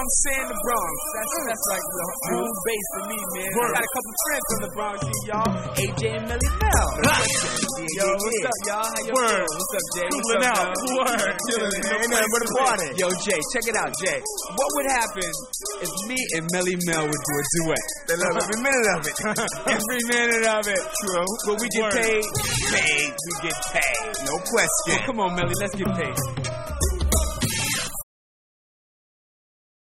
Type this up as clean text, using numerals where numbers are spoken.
saying? The Bronx. That's like the home base for me, man. I got a couple friends from the Bronx here, y'all. AJ and Melly Mel. Yo, what's up, y'all? How you doing? What's up, Jay? Cooling out. Word. Ain't nothing but a party. Yo, Jay, check it out, Jay. What would happen if me and Melly Mel would do a duet? They love every minute of it. Every minute of it. True. But we get paid. We get paid. No question. Well, come on, Melly, let's get paid.